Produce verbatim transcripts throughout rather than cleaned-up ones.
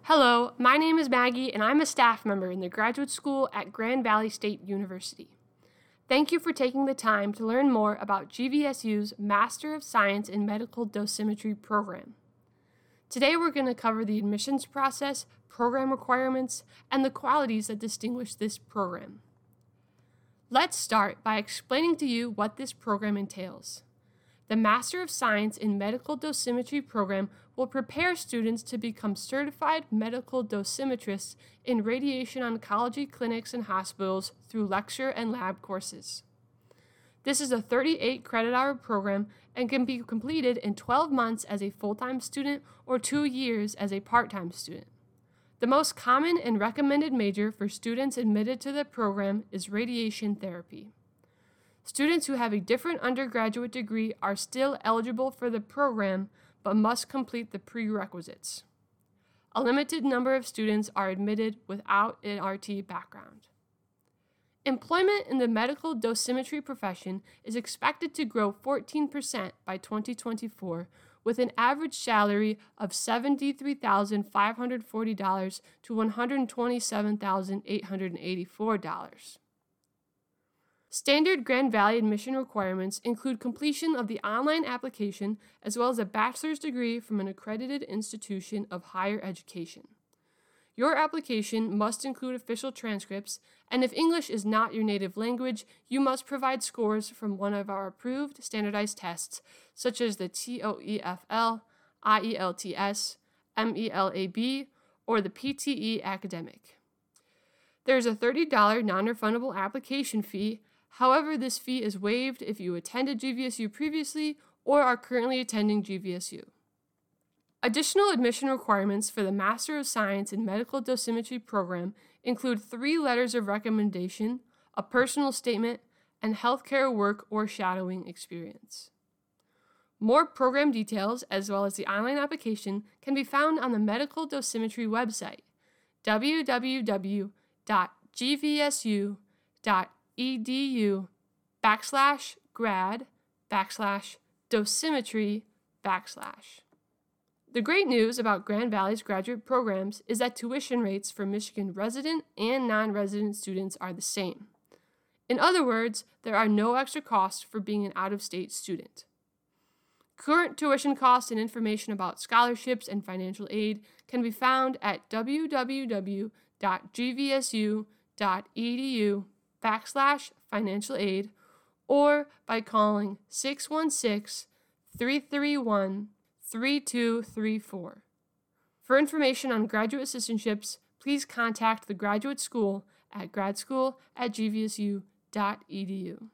Hello, my name is Maggie, and I'm a staff member in the graduate school at Grand Valley State University. Thank you for taking the time to learn more about G V S U's Master of Science in Medical Dosimetry program. Today we're going to cover the admissions process, program requirements, and the qualities that distinguish this program. Let's start by explaining to you what this program entails. The Master of Science in Medical Dosimetry program will prepare students to become certified medical dosimetrists in radiation oncology clinics and hospitals through lecture and lab courses. This is a thirty-eight credit hour program and can be completed in twelve months as a full-time student or two years as a part-time student. The most common and recommended major for students admitted to the program is radiation therapy. Students who have a different undergraduate degree are still eligible for the program, but must complete the prerequisites. A limited number of students are admitted without an R T background. Employment in the medical dosimetry profession is expected to grow fourteen percent by twenty twenty-four, with an average salary of seventy-three thousand five hundred forty dollars to one hundred twenty-seven thousand eight hundred eighty-four dollars. Standard Grand Valley admission requirements include completion of the online application as well as a bachelor's degree from an accredited institution of higher education. Your application must include official transcripts, and if English is not your native language, you must provide scores from one of our approved standardized tests, such as the TOEFL, I E L T S, M E L A B, or the P T E Academic. There is a thirty dollars non-refundable application fee. However, this fee is waived if you attended G V S U previously or are currently attending G V S U. Additional admission requirements for the Master of Science in Medical Dosimetry program include three letters of recommendation, a personal statement, and healthcare work or shadowing experience. More program details, as well as the online application, can be found on the Medical Dosimetry website, w w w dot g v s u dot edu backslash grad backslash dosimetry backslash. The great news about Grand Valley's graduate programs is that tuition rates for Michigan resident and non-resident students are the same. In other words, there are no extra costs for being an out-of-state student. Current tuition costs and information about scholarships and financial aid can be found at w w w dot g v s u dot e d u backslash financial aid or by calling six one six, three three one, three two three four. For information on graduate assistantships, please contact the graduate school at gradschool at g v s u dot e d u.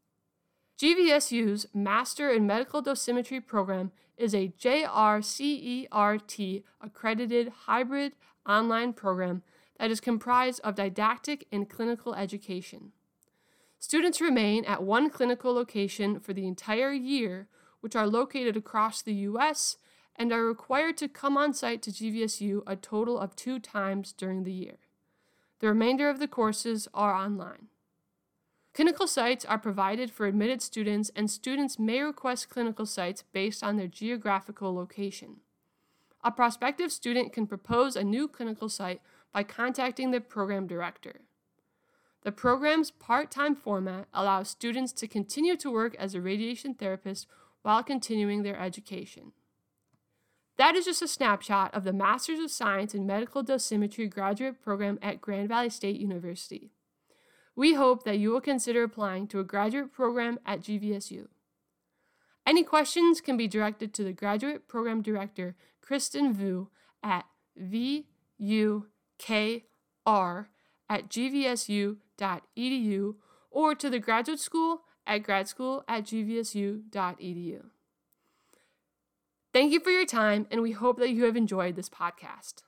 G V S U's Master in Medical Dosimetry program is a J R C E R T accredited hybrid online program that is comprised of didactic and clinical education. Students remain at one clinical location for the entire year, which are located across the U S and are required to come on site to G V S U a total of two times during the year. The remainder of the courses are online. Clinical sites are provided for admitted students, and students may request clinical sites based on their geographical location. A prospective student can propose a new clinical site by contacting the program director. The program's part-time format allows students to continue to work as a radiation therapist while continuing their education. That is just a snapshot of the Masters of Science in Medical Dosimetry graduate program at Grand Valley State University. We hope that you will consider applying to a graduate program at G V S U. Any questions can be directed to the graduate program director, Kristen Vu, at v u k r at g v s u dot e d u or to the graduate school at gradschool at g v s u dot e d u. Thank you for your time, and we hope that you have enjoyed this podcast.